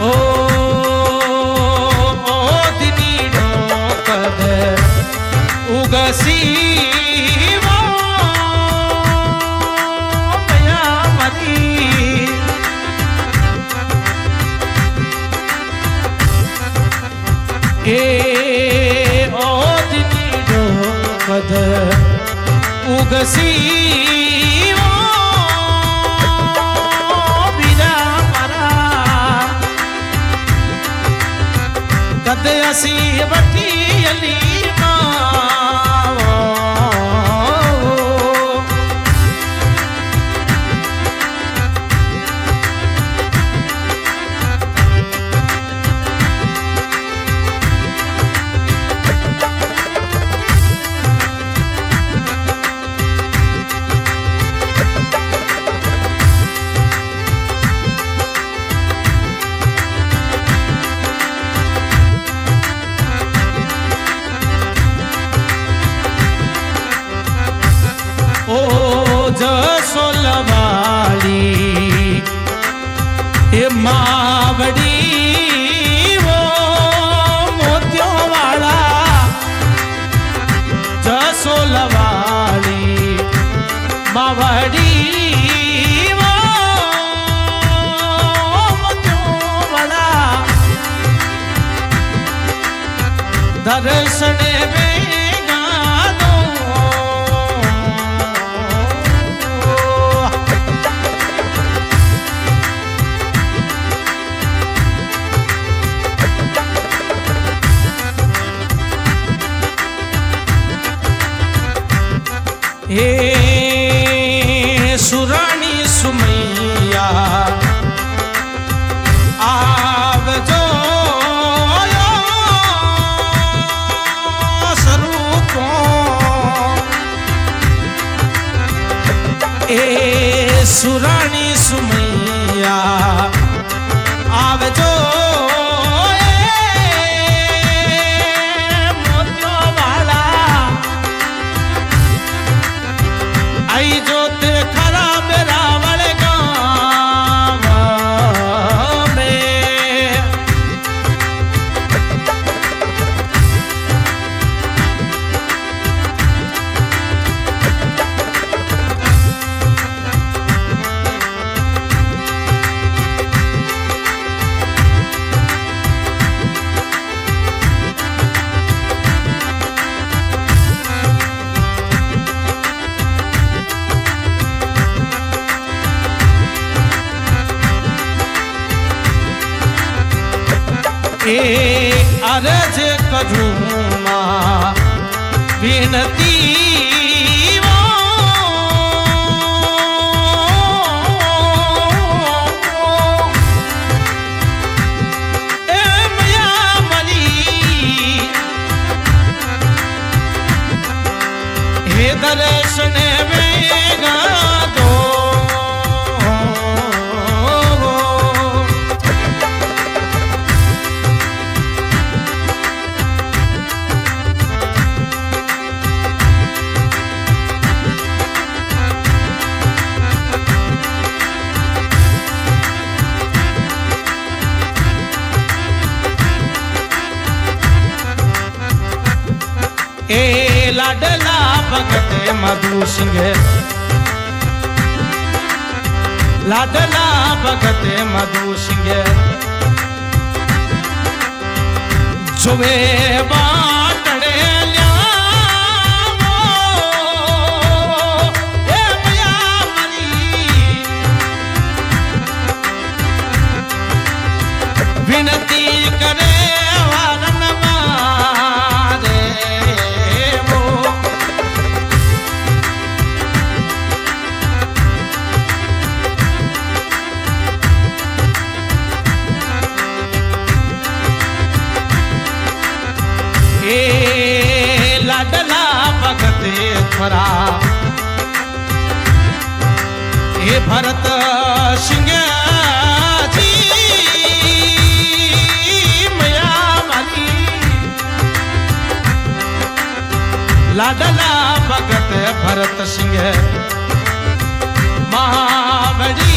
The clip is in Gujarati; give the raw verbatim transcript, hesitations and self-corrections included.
ઉગસી બીરા મારા કદે અસી બટી અલી જસોલવાળી એ માવડી વો મોતિયો વાળા જસોલવાળી માવડી વો મોતિયો વાળા દર્શને હે સુરાણી સુમૈયા આવજો સ્વરૂપો એ સુરાણી સુમૈયા આવજો એ અરજ કરું માં વિનતી એ મયા મરી હે દર્શને વેગા દો એ લાડલા ભગતે મધુ સિંહ લાડલા ભગતે મધુ સિંહ જોવે બાટડે વિનતી કરે લાડલા ભગતે ખરા હે ભરત સિંહજી મયા મારી લાડલા ભગત ભરત સિંહ મહાબળી